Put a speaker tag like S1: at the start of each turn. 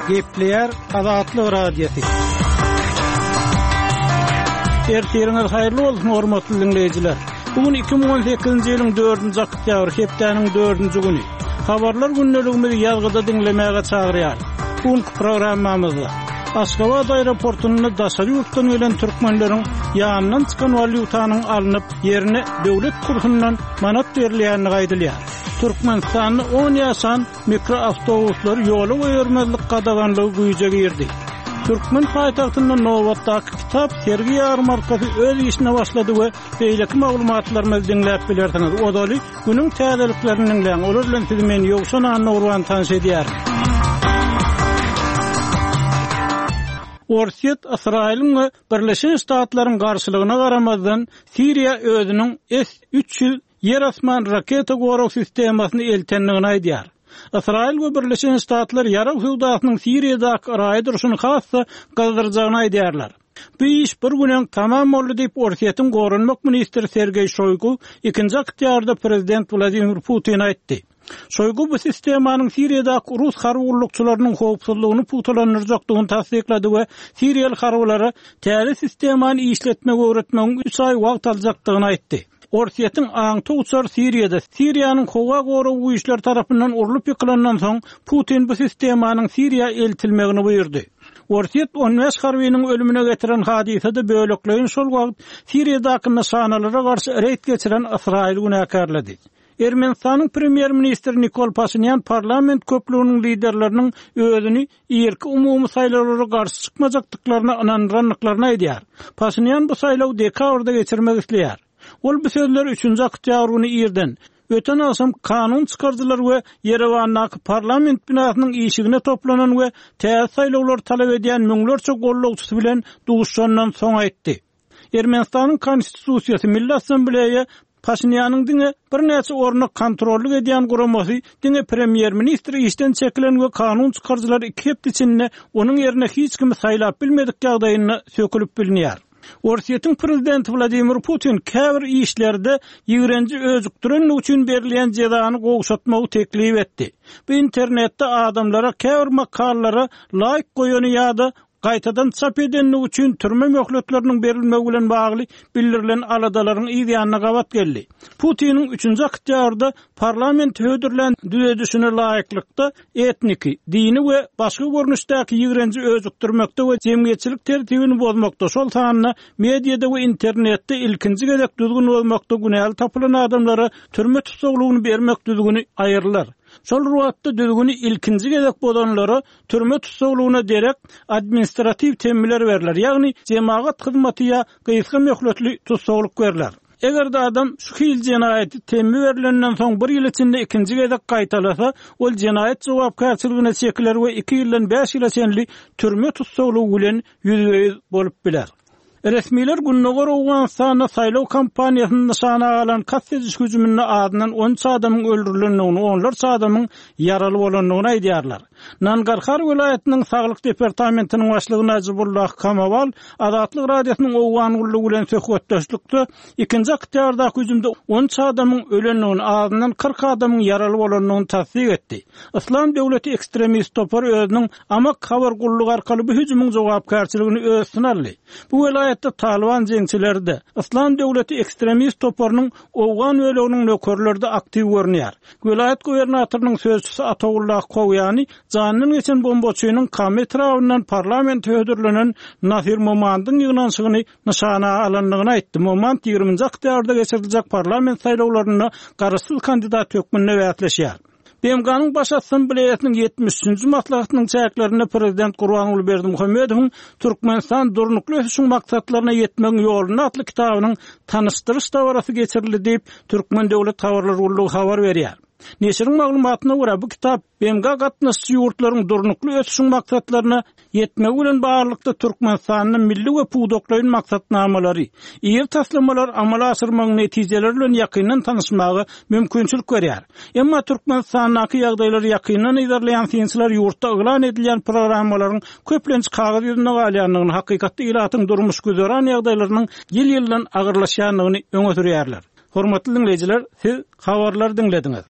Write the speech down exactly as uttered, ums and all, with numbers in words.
S1: Gepleyer Azatlyk Radiosu. Ertiriniz hayırlı olsun hormatly dinleyijiler. Bugün iki bin on sekizinji ýylyň dördünji oktýabr hepdeniň dördünji güni. Habarlar günneligimizi ýazgyda dinlemäge çagyrýar. Bu programmamyzda Aşgabat aeroportuna daşary ýurtdan gelen türkmenleriň ýanyndan çykan walyutanyň alınıp ýerine döwlet kursundan manat berilýänini gaýdylýar. Türkmenistanyň on ýaşan mikroawtobuslar ýoly goýarmazlyk gadaganlygy güýje girdi. Türkmen paýtagtynda Nowatdaky kitap sergi ýarmarkasy öz işine başlady we beýleki maglumatlarymyzy dinläp bilersiňiz. Odaly günüň täzeliklerini dinleň. Olar bilen siz meni ýoksa Nurwan tanış edýär. Orsiýet Israýlyň Birleşen Ştatlaryň garşylygyna garamazdan Siriýa özüniň S üç yüz yer asman raketa gorag sistemasyny eltenligini aýdýar. Israýl we Birleşen Ştatlar ýarak howdasynyň Siriýadaky raýy duruşyny hassa gazdyryjagyny aýdýarlar. Bu iş bir günden tamam boldy diýip Orsiýetin gorunmak ministri Sergey Shoygu ikinji oktýabrda prezident Vladimir Putin aýtdy. Shoygu bu sistemanyň Siriýadaky Rus harwurlukçylarynyň howpsuzlygyny putulandyrjakdygyny tasdiklady we Siriýal harwlary täze sistemany işletmek öwretmegiň üç ay wagt aljakdygyny aýtdy. Orsiýetin aňty uçar Siriýada Siriýanyň howa goraw güýçler tarapyndan urulyp ýykylandan soň Putin bu sistemanyň Siriýa eltilmegini buyurdy. Orsiýet on beş harbynyň ölümine getiren hadisede böлекleýin şol wagt Siriýadaky nişanalara garşy reýt geçiren Israýl günäkärledi. Ermenistanyň premier ministri Nikol Pashinyan parlament köplüğünün liderlerinin özünü ýerki umumy saýlawlara garşy çykmajakdyklaryna inanýanlyklaryny aýdýar. Pashinyan bu saýlaw dekabrda geçirmek isleýär. Ol bu sözler üçünji oktýabr güni ýerden öten aşam kanun çykardylar we Yerewandaky parlament binasynyň işigine toplanan we täze saýlawlar talap edýän müňlerçe gollagçysy bilen duguşandan soň aýtdy. Ermenistanyň konstitusiýasy Milli Assambleýa Pashinyanyň diňe bir näçe orny kontrolly edýän guramasy diňe premier ministri işden çekilen we kanun çykarjylar iki hepde içinde onuň ýerine hiç kimi saýlap bilmedik ýagdaýyna sökülip bilinýär. Orsiýetiň prezidenti Vladimir Putin käbir işlerde ýigrenji özükdirenlik üçin berilýän jazany gowşatmagy teklip etdi. Bu internetde adamlara käbir makallalara laýyk goýany ýa-da gaýtadan çap edenlik üçin türme möhletleriniň berilmegi bilen bagly bildirilen aladalaryň ýa-da gabat geldi. Putiniň üçünji oktýabrda parlament hödürlen düzedişine laýyklykda etniki, dini we başga görnüşdäki ýigrenji özükdirmekde we jemgyýetçilik tertibini bozmakda şol sanyna mediada we internetde ilkinji gezek düzgün bolmakda günäl tapylan adamlara türme tutsaglygyny bermek düzgüni aýyrlar. Şol ruwatda düzgüni ilkinji gezek bolanlara türme tutsaglygyna derek administrativ temmiler berler. Ýagny jemaat hyzmaty ýa gysga möhletli tutsaglyk berler. Eger adam şu hil jenaýaty temmi berilenden soň bir ýyl içinde ikinji gezek gaýtalasa, ol jenaýat jogapkärçiligine çekiler we iki ýyldan beş ýyla çenli türme tutsaglygy bilen ýüzüňiz bolup biler. Resmiler günnäger Awganistana saýlaw kampaniýasyny nişana alan kassediş hüjümüne adynan on adamyň öldürilendigini, onlarça adamyň ýaraly bolandygyny aýdýarlar. Nangarhar welaýatynyň saglyk departamentiniň başlygy Najibullah Kamawal Azatlyk Radiosynyň Owgan gullugy bilen söhbetdeşlikde ikinji oktýabrdaky hüjümde on adamyň ölendigini, adynan kırk adamyň ýaraly bolandygyny tasdik etdi. Islam döwleti ekstremist topar özüniň amak habar gullugy arkaly bu hüjümüň jogapkärçiligini özüne aldy. Bu welaýat Taliban jeňçileri Islam döwleti ekstremist toparynyň Owgan öleginiň nökerlerinde aktiv görnýär. Vilayet gubernatorynyň sözçüsü Atawullah Kowyany janyny geçen bombaçynyň kame tarapyndan parlament hödürlenen Nasir Momandyň ýygnançygyny nişana alanlygyny aýtdy. Momand ýygrüminji oktýabrda geçiriljek parlament saýlawlaryna garaşsyz kandidat hökmünde wätleşýär. B M G'nyň baş assambleýasynyň ýetmişinji maslahatynyň çäklerinde prezident Gurbanuly Berdimuhammedowyň Türkmenistan durnukly ösüşiň maksatlaryna ýetmegiň ýoluny atly kitabynyň tanışdyryş dawarasy geçirildi diýip Türkmen Döwlet Habarlar Gullugy habar berýär. Neşiriň maglumatyna görä bu kitap B M G gatnaşçy ýurtlaryň durnukly ösüşiň maksatlaryna ýetmegi bilen baglykda Türkmenistanyň milli we puwdoklaryň maksatnamalary, ýer taslamalar amala asyrmagyň netijeleri bilen ýakyndan tanışmagy mümkinçilik berýär. Emma Türkmenistanyň ýagdaýlary ýakyndan ýerleýän synçylar ýurtda eglan edilýän programmalaryň köplenç kagaz ýüzüne galýanlygyny, hakykatda ilatyň durmuş güzäran ýagdaýlarynyň ýyl-ýyldan agyrlaşýanlygyny öňe sürýärler. Hormatly dinleyijiler, siz habarlar dinlediňiz.